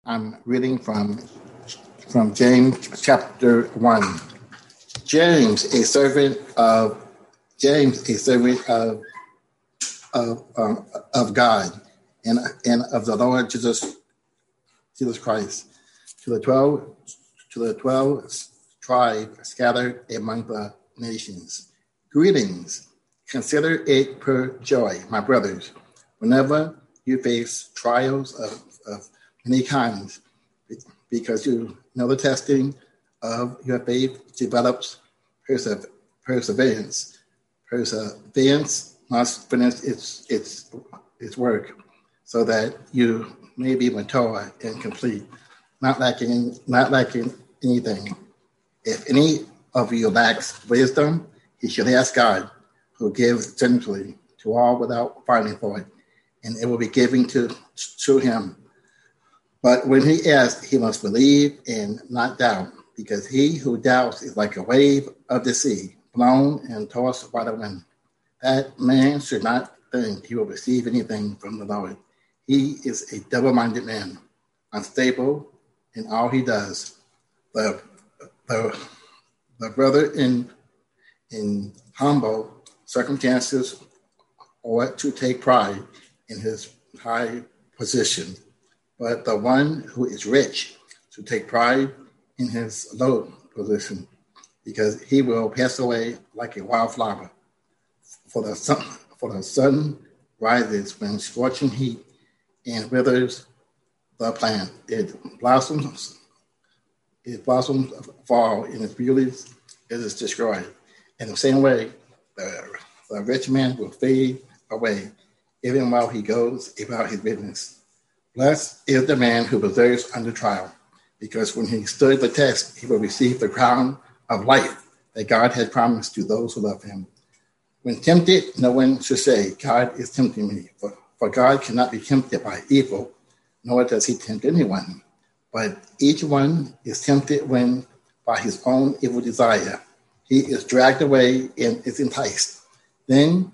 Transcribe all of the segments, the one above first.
I'm reading from James chapter 1. James, a servant of of God and of the Lord Jesus Christ, to the 12 tribes scattered among the nations. Greetings. Consider it pure joy, my brothers, whenever you face trials of many kinds, because you know the testing of your faith develops perseverance. Perseverance must finish its work, so that you may be mature and complete, not lacking anything. If any of you lacks wisdom, he should ask God, who gives generously to all without finding fault, and it will be given to him. But when he asks, he must believe and not doubt, because he who doubts is like a wave of the sea, blown and tossed by the wind. That man should not think he will receive anything from the Lord. He is a double-minded man, unstable in all he does. The brother in humble circumstances ought to take pride in his high position, but the one who is rich to take pride in his low position, because he will pass away like a wildflower. For the sun rises when scorching heat and withers the plant. It blossoms fall, and its beauty is destroyed. In the same way, the rich man will fade away, even while he goes about his business. Blessed is the man who perseveres under trial, because when he stood the test, he will receive the crown of life that God has promised to those who love him. When tempted, no one should say, God is tempting me, for God cannot be tempted by evil, nor does he tempt anyone. But each one is tempted when, by his own evil desire, he is dragged away and is enticed. Then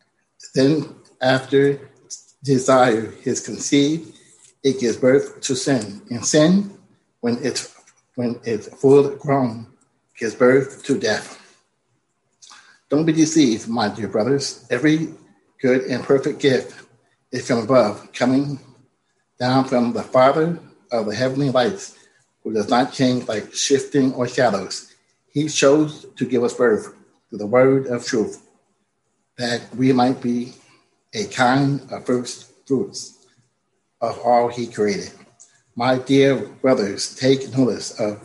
after desire is conceived, it gives birth to sin. And sin, when it's full grown, gives birth to death. Don't be deceived, my dear brothers. Every good and perfect gift is from above, coming down from the Father of the heavenly lights, who does not change like shifting or shadows. He chose to give us birth through the word of truth, that we might be a kind of first fruits of all he created. My dear brothers, take notice of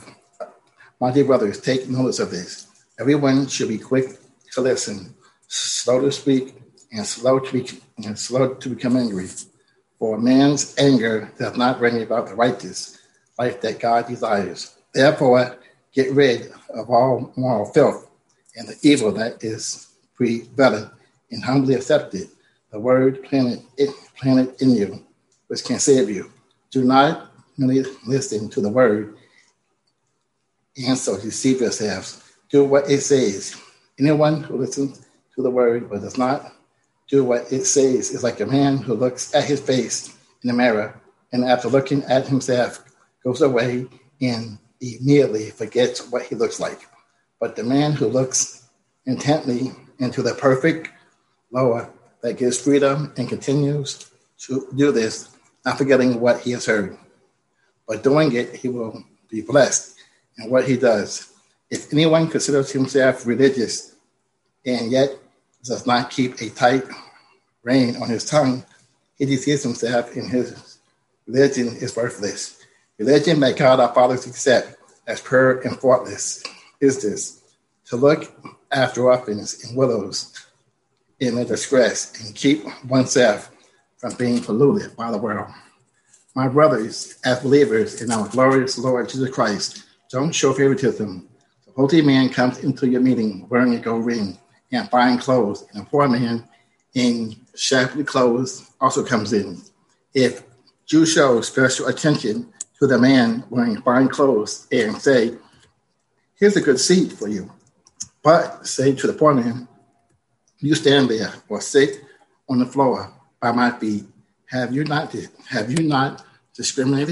this. Everyone should be quick to listen, slow to speak, and slow to become angry. For man's anger does not bring about the righteous life that God desires. Therefore, get rid of all moral filth and the evil that is prevalent, and humbly accept it, the word planted in you, which can save you. Do not merely listen to the word and so deceive yourselves. Do what it says. Anyone who listens to the word but does not do what it says is like a man who looks at his face in the mirror and after looking at himself goes away and immediately forgets what he looks like. But the man who looks intently into the perfect law that gives freedom and continues to do this, not forgetting what he has heard, but doing it, he will be blessed in what he does. If anyone considers himself religious and yet does not keep a tight rein on his tongue, he deceives himself, and his religion is worthless. Religion that God our fathers accept as pure and faultless is this: to look after orphans and widows in their distress and keep oneself from being polluted by the world. My brothers, as believers in our glorious Lord Jesus Christ, don't show favoritism. The holy man comes into your meeting wearing a gold ring and fine clothes, and a poor man in shabbily clothes also comes in. If you show special attention to the man wearing fine clothes and say, here's a good seat for you, but say to the poor man, you stand there or sit on the floor by my feet. Have you not discriminated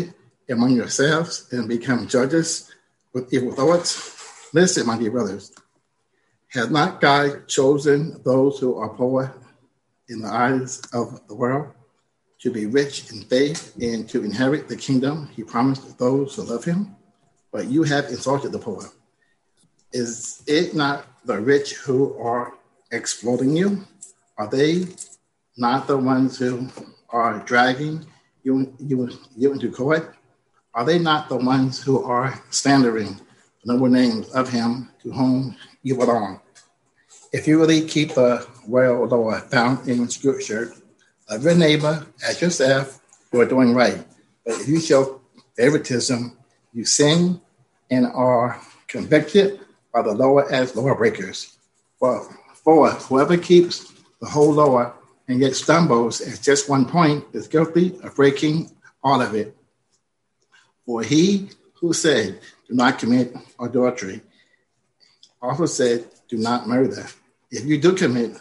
among yourselves and become judges with evil thoughts? Listen, my dear brothers, has not God chosen those who are poor in the eyes of the world to be rich in faith and to inherit the kingdom he promised those who love him? But you have insulted the poor. Is it not the rich who are exploiting you? Are they not the ones who are dragging you into court? Are they not the ones who are slandering the noble names of him to whom you belong? If you really keep the royal law found in Scripture, love your neighbor as yourself, you are doing right. But if you show favoritism, you sin and are convicted by the law as lawbreakers. For whoever keeps the whole law and yet stumbles at just one point is guilty of breaking all of it. For he who said, do not commit adultery, also said, do not murder. If you do commit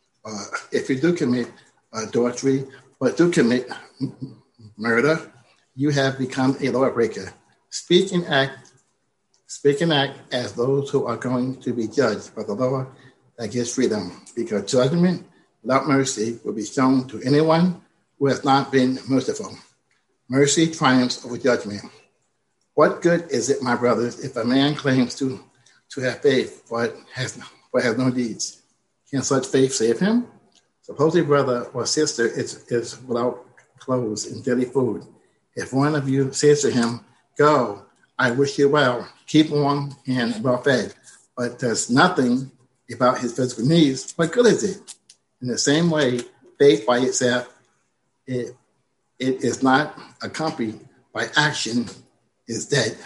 adultery, but do commit murder, you have become a lawbreaker. Speak and act as those who are going to be judged by the law that gives freedom, because judgment without mercy will be shown to anyone who has not been merciful. Mercy triumphs over judgment. What good is it, my brothers, if a man claims to have faith but has no deeds? Can such faith save him? Suppose a brother or sister is without clothes and daily food. If one of you says to him, go, I wish you well, keep warm and well fed, but does nothing about his physical needs, what good is it? In the same way, faith by itself, it is not accompanied by action, is dead.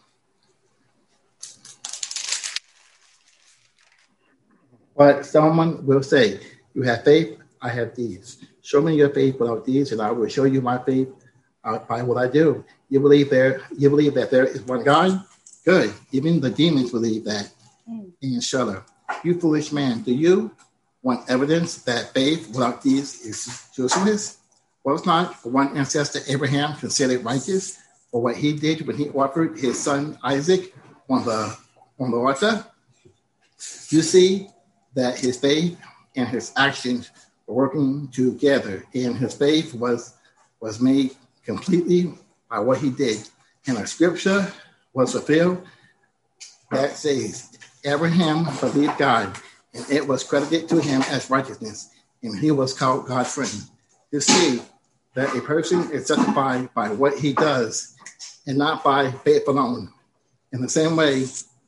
But someone will say, you have faith, I have deeds. Show me your faith without deeds, and I will show you my faith by what I do. You believe that there is one God? Good. Even the demons believe that and shudder. You foolish man, do you want evidence that faith without deeds is useless? Was not one ancestor Abraham considered righteous for what he did when he offered his son Isaac on the altar? You see that his faith and his actions were working together, and his faith was made completely by what he did. And a scripture was fulfilled that says, Abraham believed God, and it was credited to him as righteousness, and he was called God's friend. You see that a person is justified by what he does and not by faith alone. In the same way,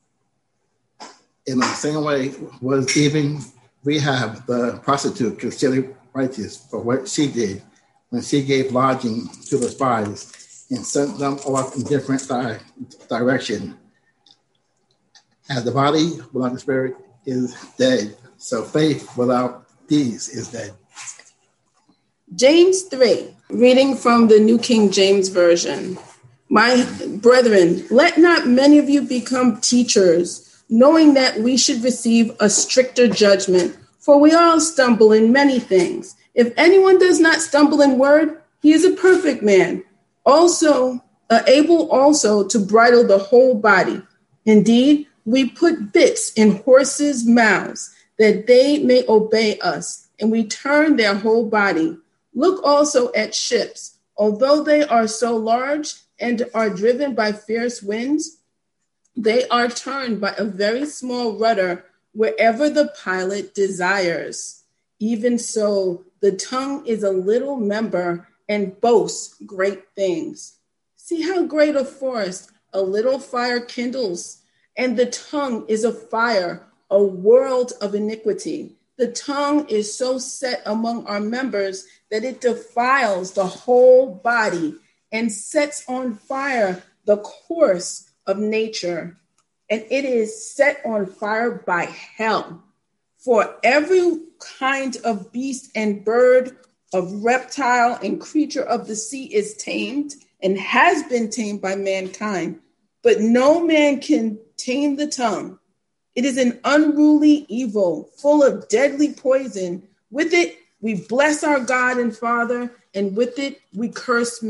was even Rahab the prostitute considered righteous for what she did when she gave lodging to the spies and sent them off in different direction. As the body without the spirit is dead, so faith without deeds is dead. James 3, reading from the New King James Version. My brethren, let not many of you become teachers, knowing that we should receive a stricter judgment. For we all stumble in many things. If anyone does not stumble in word, he is a perfect man, able also to bridle the whole body. Indeed, we put bits in horses' mouths that they may obey us, and we turn their whole body. Look also at ships. Although they are so large and are driven by fierce winds, they are turned by a very small rudder wherever the pilot desires. Even so, the tongue is a little member and boasts great things. See how great a forest a little fire kindles, and the tongue is a fire, a world of iniquity. The tongue is so set among our members that it defiles the whole body and sets on fire the course of nature. And it is set on fire by hell. For every kind of beast and bird, of reptile and creature of the sea is tamed and has been tamed by mankind. But no man can tame the tongue. It is an unruly evil, full of deadly poison. With it, we bless our God and Father, and with it, we curse men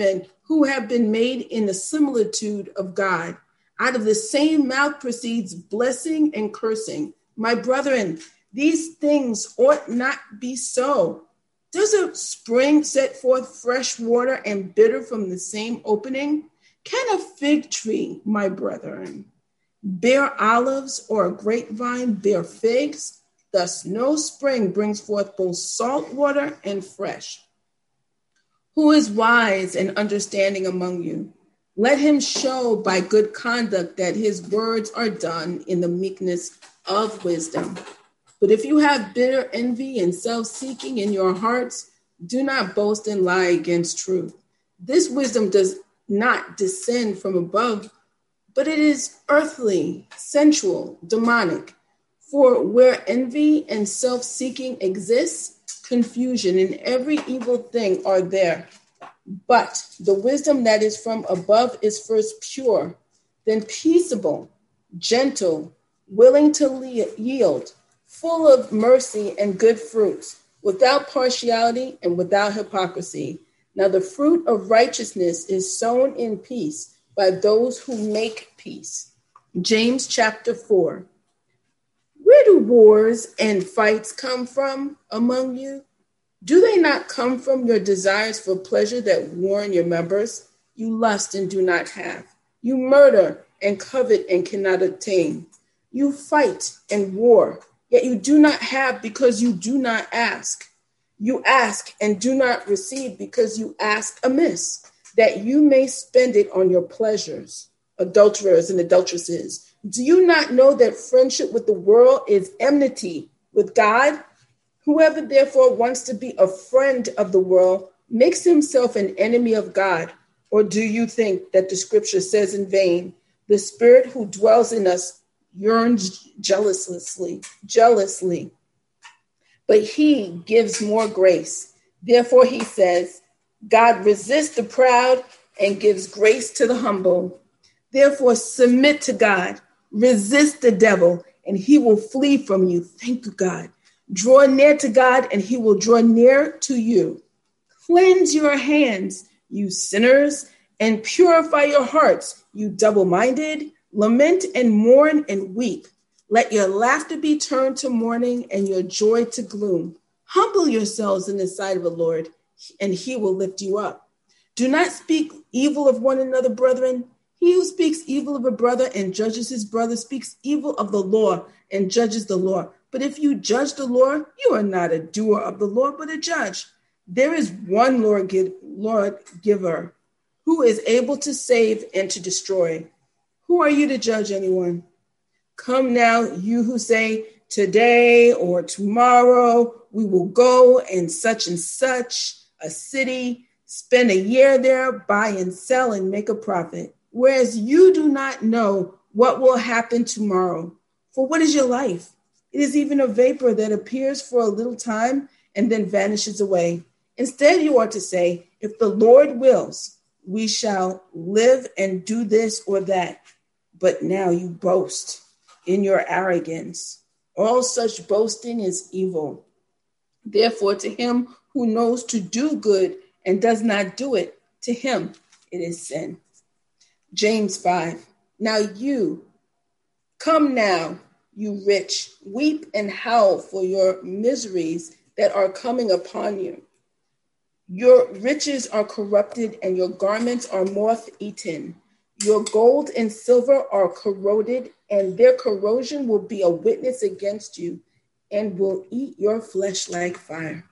who have been made in the similitude of God. Out of the same mouth proceeds blessing and cursing. My brethren, these things ought not be so. Does a spring set forth fresh water and bitter from the same opening? Can a fig tree, my brethren, bear olives, or a grapevine bear figs? Thus no spring brings forth both salt water and fresh. Who is wise and understanding among you? Let him show by good conduct that his words are done in the meekness of wisdom. But if you have bitter envy and self-seeking in your hearts, do not boast and lie against truth. This wisdom does not descend from above, but it is earthly, sensual, demonic. For where envy and self-seeking exists, confusion and every evil thing are there. But the wisdom that is from above is first pure, then peaceable, gentle, willing to yield, full of mercy and good fruits, without partiality and without hypocrisy. Now the fruit of righteousness is sown in peace by those who make peace. James chapter 4. Where do wars and fights come from among you? Do they not come from your desires for pleasure that war in your members? You lust and do not have. You murder and covet and cannot obtain. You fight and war, yet you do not have because you do not ask. You ask and do not receive because you ask amiss, that you may spend it on your pleasures. Adulterers and adulteresses, do you not know that friendship with the world is enmity with God? Whoever therefore wants to be a friend of the world makes himself an enemy of God. Or do you think that the scripture says in vain, the spirit who dwells in us yearns jealously, but he gives more grace. Therefore he says, God resists the proud and gives grace to the humble. Therefore submit to God, resist the devil, and he will flee from you. Thank you, God. Draw near to God, and he will draw near to you. Cleanse your hands, you sinners, and purify your hearts, you double-minded. Lament and mourn and weep. Let your laughter be turned to mourning and your joy to gloom. Humble yourselves in the sight of the Lord, and he will lift you up. Do not speak evil of one another, brethren. He who speaks evil of a brother and judges his brother speaks evil of the law and judges the law. But if you judge the law, you are not a doer of the law, but a judge. There is one Lord giver who is able to save and to destroy. Who are you to judge anyone? Come now, you who say, today or tomorrow we will go in such and such a city, spend a year there, buy and sell and make a profit. Whereas you do not know what will happen tomorrow. For what is your life? It is even a vapor that appears for a little time and then vanishes away. Instead, you are to say, if the Lord wills, we shall live and do this or that. But now you boast in your arrogance. All such boasting is evil. Therefore, to him who knows to do good and does not do it, to him it is sin. James 5. Now come now, you rich, weep and howl for your miseries that are coming upon you. Your riches are corrupted and your garments are moth-eaten. Your gold and silver are corroded, and their corrosion will be a witness against you and will eat your flesh like fire.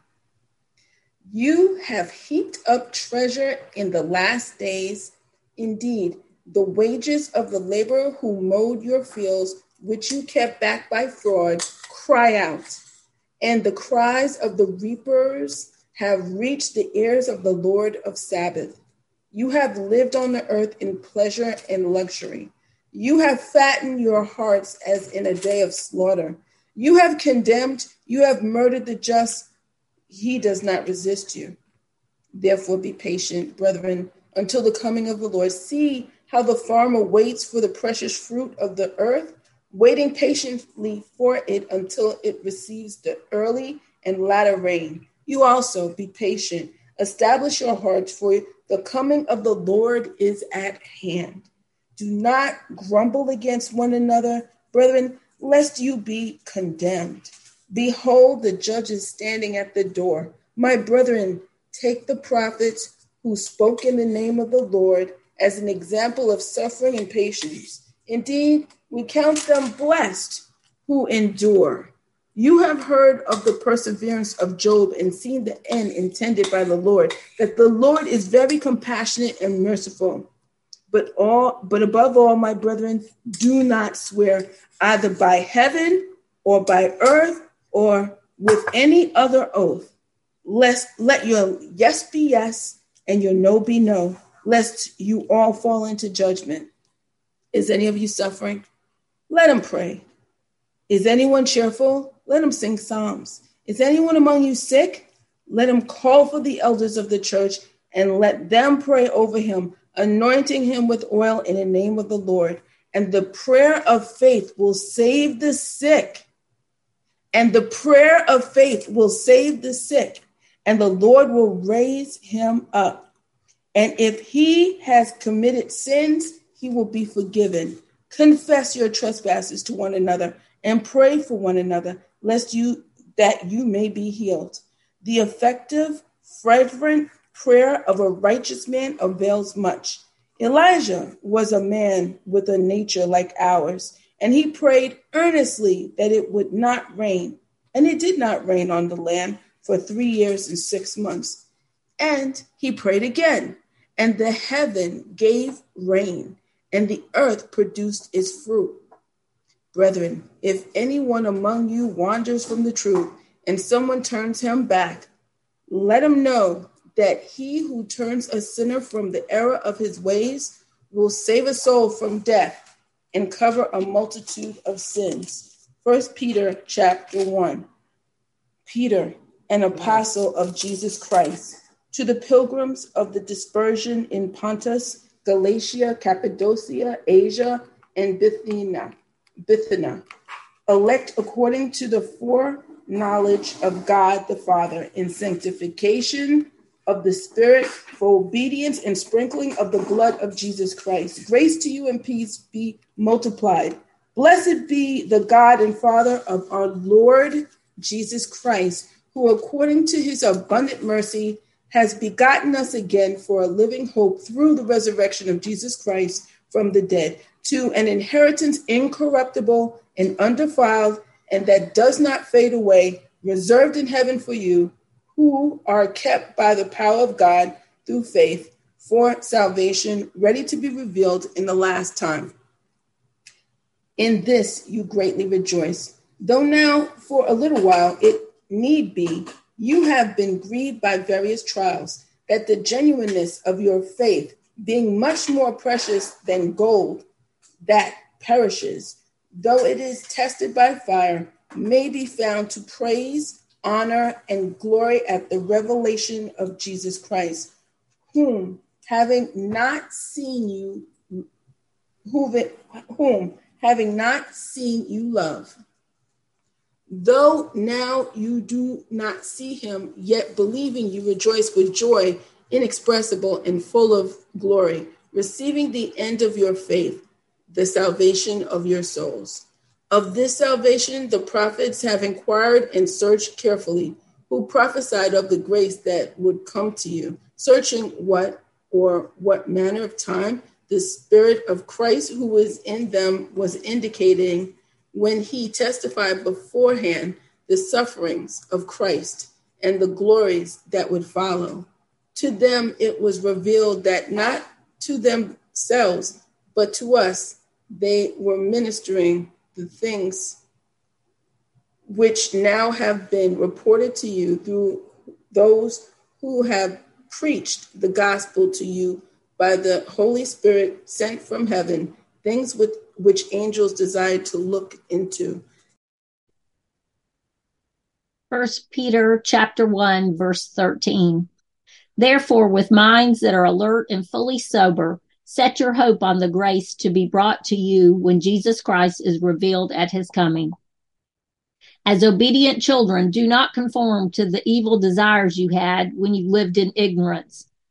You have heaped up treasure in the last days. Indeed, the wages of the laborer who mowed your fields, which you kept back by fraud, cry out. And the cries of the reapers have reached the ears of the Lord of Sabaoth. You have lived on the earth in pleasure and luxury. You have fattened your hearts as in a day of slaughter. You have condemned, you have murdered the just. He does not resist you. Therefore be patient, brethren, until the coming of the Lord. See how the farmer waits for the precious fruit of the earth, waiting patiently for it until it receives the early and latter rain. You also be patient. Establish your hearts, for The coming of the Lord is at hand. Do not grumble against one another, brethren, lest you be condemned. Behold, the judge is standing at the door. My brethren, take the prophets who spoke in the name of the Lord as an example of suffering and patience. Indeed, we count them blessed who endure. You have heard of the perseverance of Job and seen the end intended by the Lord, that the Lord is very compassionate and merciful. But above all, my brethren, do not swear either by heaven or by earth or with any other oath. Let your yes be yes and your no be no, lest you all fall into judgment. Is any of you suffering? Let him pray. Is anyone cheerful? Let him sing psalms. Is anyone among you sick? Let him call for the elders of the church and let them pray over him, anointing him with oil in the name of the Lord. And the prayer of faith will save the sick. And the prayer of faith will save the sick, and the Lord will raise him up. And if he has committed sins, he will be forgiven. Confess your trespasses to one another and pray for one another, lest you may be healed. The effective, fervent prayer of a righteous man avails much. Elijah was a man with a nature like ours, and he prayed earnestly that it would not rain. And it did not rain on the land for 3 years and 6 months. And he prayed again, and the heaven gave rain, and the earth produced its fruit. Brethren, if anyone among you wanders from the truth, and someone turns him back, let him know that he who turns a sinner from the error of his ways will save a soul from death and cover a multitude of sins. 1 Peter chapter 1. Peter, an apostle of Jesus Christ, to the pilgrims of the dispersion in Pontus, Galatia, Cappadocia, Asia, and Bithynia, elect according to the foreknowledge of God the Father, in sanctification of the Spirit, for obedience and sprinkling of the blood of Jesus Christ. Grace to you and peace be multiplied. Blessed be the God and Father of our Lord Jesus Christ, who according to his abundant mercy has begotten us again for a living hope through the resurrection of Jesus Christ from the dead, to an inheritance incorruptible and undefiled, and that does not fade away, reserved in heaven for you, who are kept by the power of God through faith for salvation, ready to be revealed in the last time. In this you greatly rejoice, though now for a little while it need be, you have been grieved by various trials, that the genuineness of your faith, being much more precious than gold that perishes, though it is tested by fire, may be found to praise, honor, and glory at the revelation of Jesus Christ, whom having not seen you love. Though now you do not see him, yet believing you rejoice with joy inexpressible and full of glory, receiving the end of your faith, the salvation of your souls. Of this salvation, the prophets have inquired and searched carefully, who prophesied of the grace that would come to you, searching what manner of time the Spirit of Christ who was in them was indicating when he testified beforehand the sufferings of Christ and the glories that would follow. To them it was revealed that not to themselves, but to us, they were ministering the things which now have been reported to you through those who have preached the gospel to you by the Holy Spirit sent from heaven, things which angels desired to look into. 1 Peter chapter 1, verse 13. Therefore, with minds that are alert and fully sober, set your hope on the grace to be brought to you when Jesus Christ is revealed at his coming. As obedient children, do not conform to the evil desires you had when you lived in ignorance,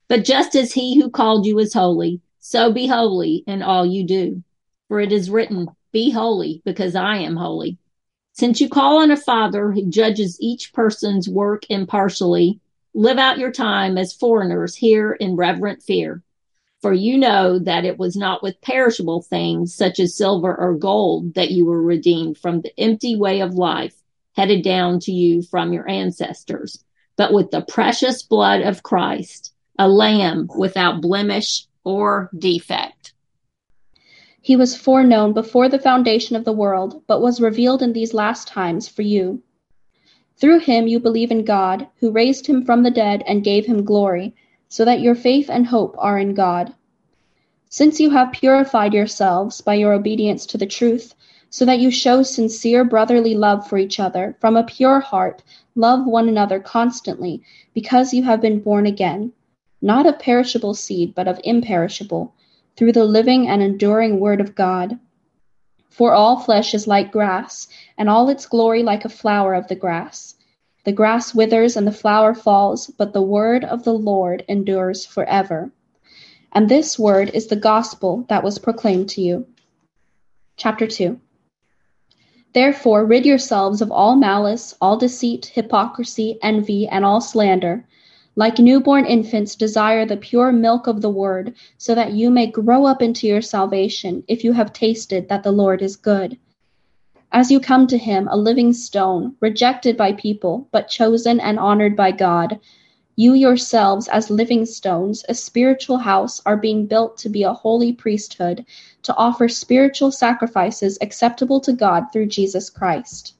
But just as he who called you is holy, so be holy in all you do. For it is written, be holy, because I am holy. Since you call on a Father who judges each person's work impartially, live out your time as foreigners here in reverent fear. For you know that it was not with perishable things, such as silver or gold, that you were redeemed from the empty way of life headed down to you from your ancestors, but with the precious blood of Christ, a lamb without blemish or defect. He was foreknown before the foundation of the world, but was revealed in these last times for you. Through him you believe in God, who raised him from the dead and gave him glory, so that your faith and hope are in God. Since you have purified yourselves by your obedience to the truth, so that you show sincere brotherly love for each other, from a pure heart, love one another constantly, because you have been born again, not of perishable seed, but of imperishable, through the living and enduring word of God. For all flesh is like grass, and all its glory like a flower of the grass. The grass withers and the flower falls, but the word of the Lord endures forever. And this word is the gospel that was proclaimed to you. Chapter 2. Therefore rid yourselves of all malice, all deceit, hypocrisy, envy, and all slander. Like newborn infants, desire the pure milk of the word, so that you may grow up into your salvation, if you have tasted that the Lord is good. As you come to him, a living stone, rejected by people, but chosen and honored by God, you yourselves, as living stones, a spiritual house, are being built to be a holy priesthood, to offer spiritual sacrifices acceptable to God through Jesus Christ.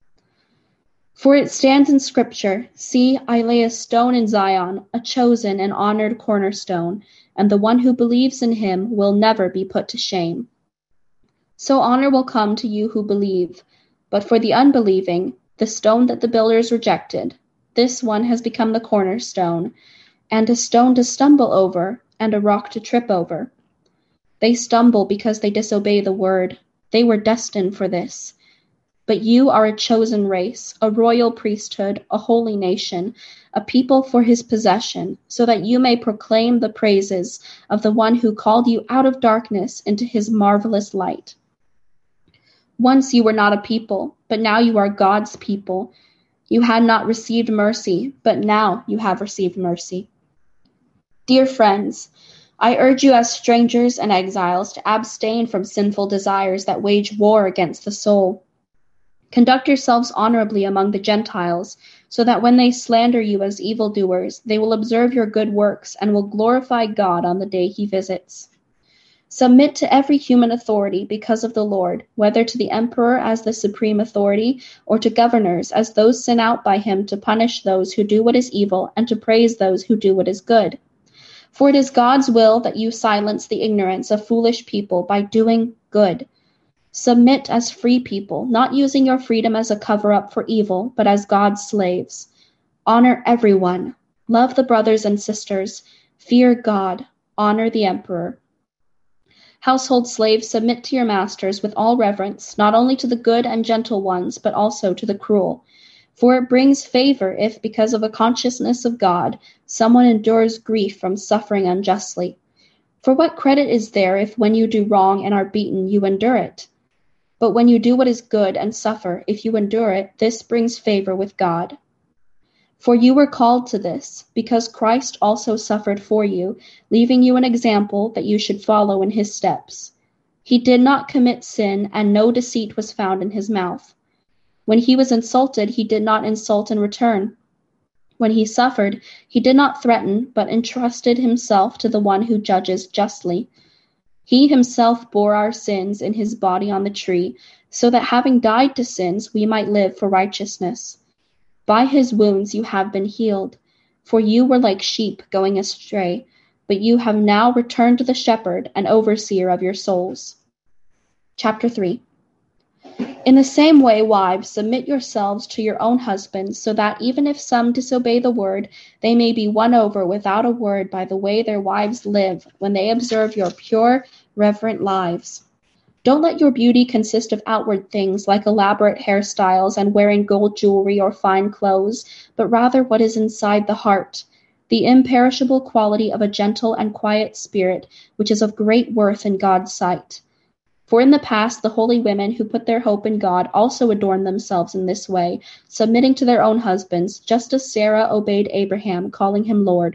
For it stands in Scripture, see, I lay a stone in Zion, a chosen and honored cornerstone, and the one who believes in him will never be put to shame. So honor will come to you who believe, but for the unbelieving, the stone that the builders rejected, this one has become the cornerstone, and a stone to stumble over, and a rock to trip over. They stumble because they disobey the word. They were destined for this. But you are a chosen race, a royal priesthood, a holy nation, a people for his possession, so that you may proclaim the praises of the one who called you out of darkness into his marvelous light. Once you were not a people, but now you are God's people. You had not received mercy, but now you have received mercy. Dear friends, I urge you as strangers and exiles to abstain from sinful desires that wage war against the soul. Conduct yourselves honorably among the Gentiles, so that when they slander you as evildoers, they will observe your good works and will glorify God on the day he visits. Submit to every human authority because of the Lord, whether to the emperor as the supreme authority, or to governors as those sent out by him to punish those who do what is evil and to praise those who do what is good. For it is God's will that you silence the ignorance of foolish people by doing good. Submit as free people, not using your freedom as a cover-up for evil, but as God's slaves. Honor everyone. Love the brothers and sisters. Fear God. Honor the emperor. Household slaves, submit to your masters with all reverence, not only to the good and gentle ones, but also to the cruel. For it brings favor if, because of a consciousness of God, someone endures grief from suffering unjustly. For what credit is there if when you do wrong and are beaten, you endure it? But when you do what is good and suffer, if you endure it, this brings favor with God. For you were called to this, because Christ also suffered for you, leaving you an example that you should follow in his steps. He did not commit sin, and no deceit was found in his mouth. When he was insulted, he did not insult in return. When he suffered, he did not threaten, but entrusted himself to the one who judges justly. He himself bore our sins in his body on the tree, so that having died to sins, we might live for righteousness. By his wounds you have been healed, for you were like sheep going astray, but you have now returned to the shepherd and overseer of your souls. Chapter 3. In the same way, wives, submit yourselves to your own husbands, so that even if some disobey the word, they may be won over without a word by the way their wives live when they observe your pure, reverent lives. Don't let your beauty consist of outward things like elaborate hairstyles and wearing gold jewelry or fine clothes, but rather what is inside the heart, the imperishable quality of a gentle and quiet spirit, which is of great worth in God's sight. For in the past the holy women who put their hope in God also adorned themselves in this way, submitting to their own husbands, just as Sarah obeyed Abraham, calling him Lord.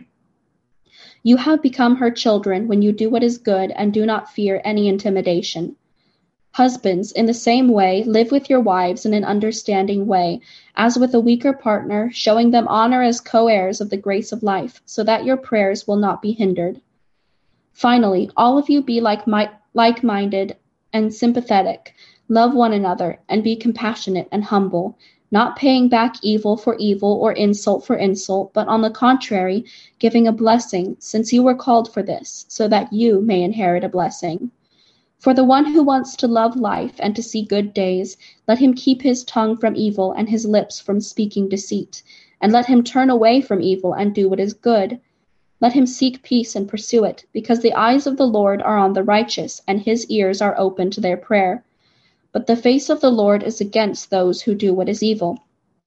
You have become her children when you do what is good and do not fear any intimidation. Husbands, in the same way, live with your wives in an understanding way, as with a weaker partner, showing them honor as co-heirs of the grace of life, so that your prayers will not be hindered. Finally, all of you be like-minded and sympathetic, love one another, and be compassionate and humble, not paying back evil for evil or insult for insult, but on the contrary, giving a blessing, since you were called for this, so that you may inherit a blessing. For the one who wants to love life and to see good days, let him keep his tongue from evil and his lips from speaking deceit, and let him turn away from evil and do what is good. Let him seek peace and pursue it, because the eyes of the Lord are on the righteous, and his ears are open to their prayer. But the face of the Lord is against those who do what is evil.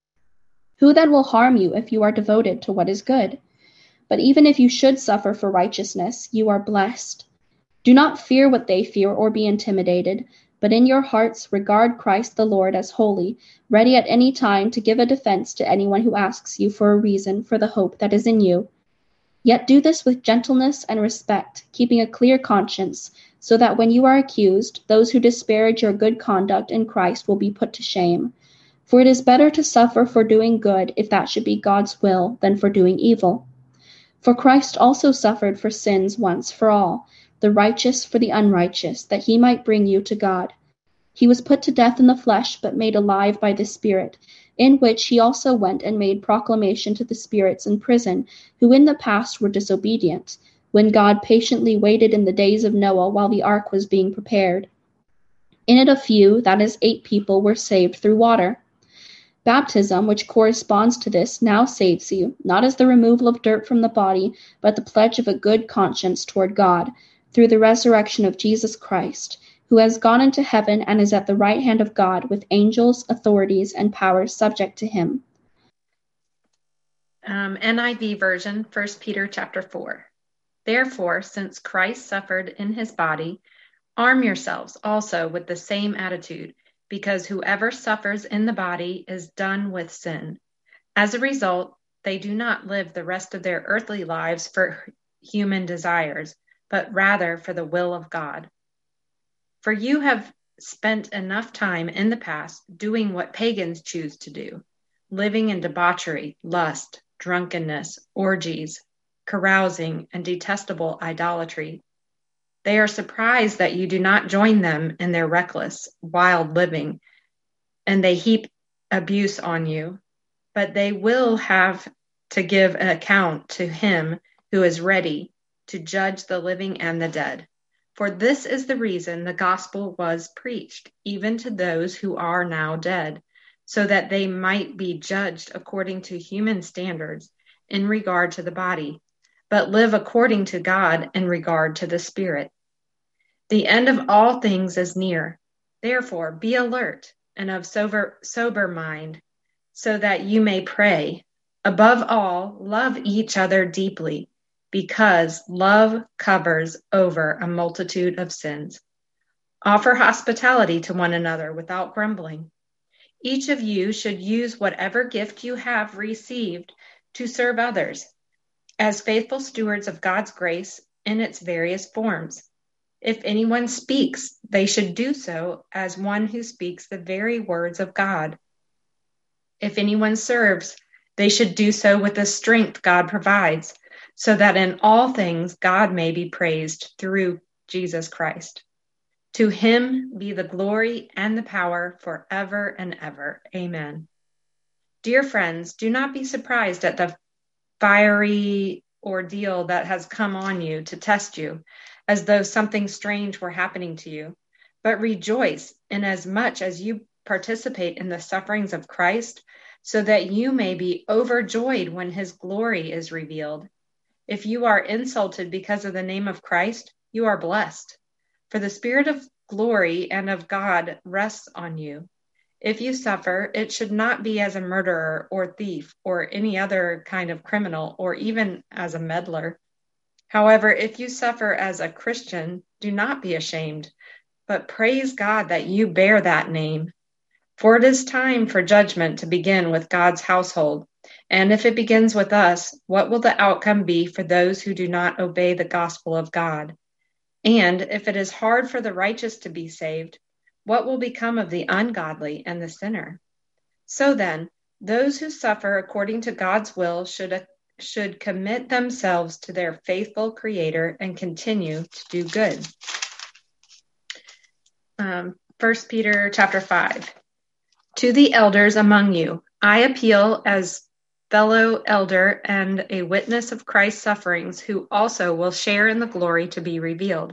Who then will harm you if you are devoted to what is good? But even if you should suffer for righteousness, you are blessed. Do not fear what they fear or be intimidated, but in your hearts regard Christ the Lord as holy, ready at any time to give a defense to anyone who asks you for a reason for the hope that is in you. Yet do this with gentleness and respect, keeping a clear conscience, so that when you are accused, those who disparage your good conduct in Christ will be put to shame. For it is better to suffer for doing good, if that should be God's will, than for doing evil. For Christ also suffered for sins once for all, the righteous for the unrighteous, that he might bring you to God. He was put to death in the flesh, but made alive by the Spirit, in which he also went and made proclamation to the spirits in prison, who in the past were disobedient, when God patiently waited in the days of Noah while the ark was being prepared. In it a few, that is 8 people, were saved through water. Baptism, which corresponds to this, now saves you, not as the removal of dirt from the body, but the pledge of a good conscience toward God, through the resurrection of Jesus Christ, who has gone into heaven and is at the right hand of God, with angels, authorities, and powers subject to him. NIV version, 1 Peter chapter 4. Therefore, since Christ suffered in his body, arm yourselves also with the same attitude, because whoever suffers in the body is done with sin. As a result, they do not live the rest of their earthly lives for human desires, but rather for the will of God. For you have spent enough time in the past doing what pagans choose to do, living in debauchery, lust, drunkenness, orgies, carousing, and detestable idolatry. They are surprised that you do not join them in their reckless, wild living, and they heap abuse on you. But they will have to give an account to him who is ready to judge the living and the dead. For this is the reason the gospel was preached, even to those who are now dead, so that they might be judged according to human standards in regard to the body, but live according to God in regard to the spirit. The end of all things is near. Therefore, be alert and of sober mind, so that you may pray. Above all, love each other deeply, because love covers over a multitude of sins. Offer hospitality to one another without grumbling. Each of you should use whatever gift you have received to serve others, as faithful stewards of God's grace in its various forms. If anyone speaks, they should do so as one who speaks the very words of God. If anyone serves, they should do so with the strength God provides, so that in all things God may be praised through Jesus Christ. To him be the glory and the power forever and ever. Amen. Dear friends, do not be surprised at the fiery ordeal that has come on you to test you, as though something strange were happening to you. But rejoice inasmuch as you participate in the sufferings of Christ, so that you may be overjoyed when his glory is revealed. If you are insulted because of the name of Christ, you are blessed, for the Spirit of glory and of God rests on you. If you suffer, it should not be as a murderer or thief or any other kind of criminal or even as a meddler. However, if you suffer as a Christian, do not be ashamed, but praise God that you bear that name. For it is time for judgment to begin with God's household. And if it begins with us, what will the outcome be for those who do not obey the gospel of God? And if it is hard for the righteous to be saved, what will become of the ungodly and the sinner? So then, those who suffer according to God's will should commit themselves to their faithful Creator and continue to do good. 1 Peter chapter 5. To the elders among you, I appeal as fellow elder and a witness of Christ's sufferings, who also will share in the glory to be revealed.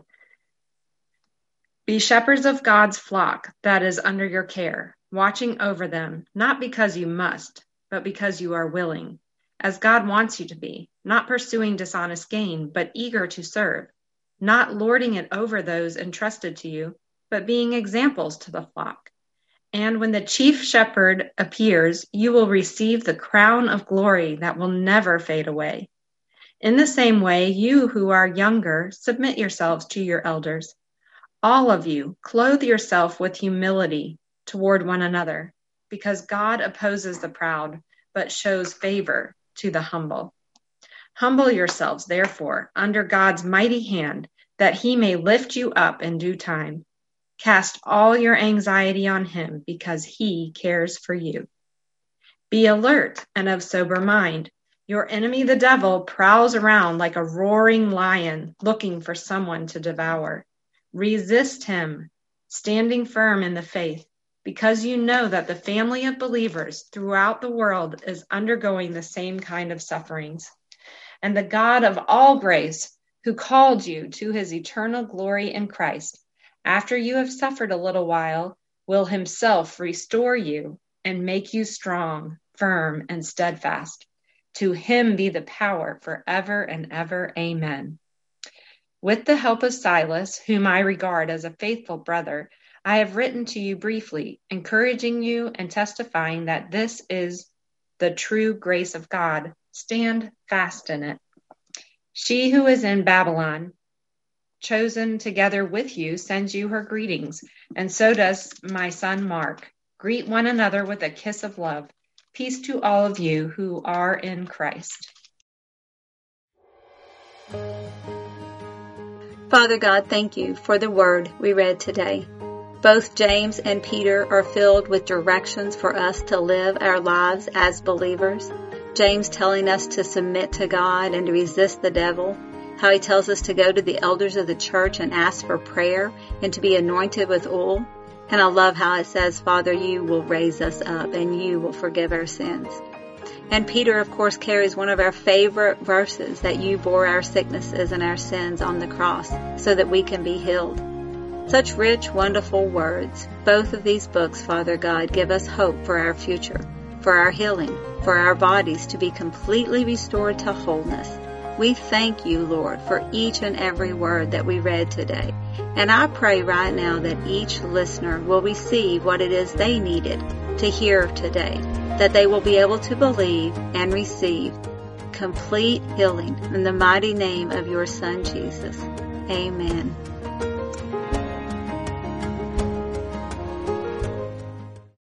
Be shepherds of God's flock that is under your care, watching over them, not because you must, but because you are willing, as God wants you to be, not pursuing dishonest gain, but eager to serve, not lording it over those entrusted to you, but being examples to the flock. And when the chief shepherd appears, you will receive the crown of glory that will never fade away. In the same way, you who are younger, submit yourselves to your elders. All of you, clothe yourself with humility toward one another, because God opposes the proud, but shows favor to the humble. Humble yourselves, therefore, under God's mighty hand, that he may lift you up in due time. Cast all your anxiety on him, because he cares for you. Be alert and of sober mind. Your enemy, the devil, prowls around like a roaring lion, looking for someone to devour. Resist him, standing firm in the faith, because you know that the family of believers throughout the world is undergoing the same kind of sufferings. And the God of all grace, who called you to his eternal glory in Christ, after you have suffered a little while, will himself restore you and make you strong, firm, and steadfast. To him be the power forever and ever. Amen. With the help of Silas, whom I regard as a faithful brother, I have written to you briefly, encouraging you and testifying that this is the true grace of God. Stand fast in it. She who is in Babylon, chosen together with you, sends you her greetings, and so does my son Mark. Greet one another with a kiss of love. Peace to all of you who are in Christ. Father God, thank you for the word we read today. Both James and Peter are filled with directions for us to live our lives as believers. James telling us to submit to God and to resist the devil. How he tells us to go to the elders of the church and ask for prayer and to be anointed with oil. And I love how it says, Father, you will raise us up and you will forgive our sins. And Peter, of course, carries one of our favorite verses, that you bore our sicknesses and our sins on the cross so that we can be healed. Such rich, wonderful words. Both of these books, Father God, give us hope for our future, for our healing, for our bodies to be completely restored to wholeness. We thank you, Lord, for each and every word that we read today. And I pray right now that each listener will receive what it is they needed to hear today, that they will be able to believe and receive complete healing in the mighty name of your Son, Jesus. Amen.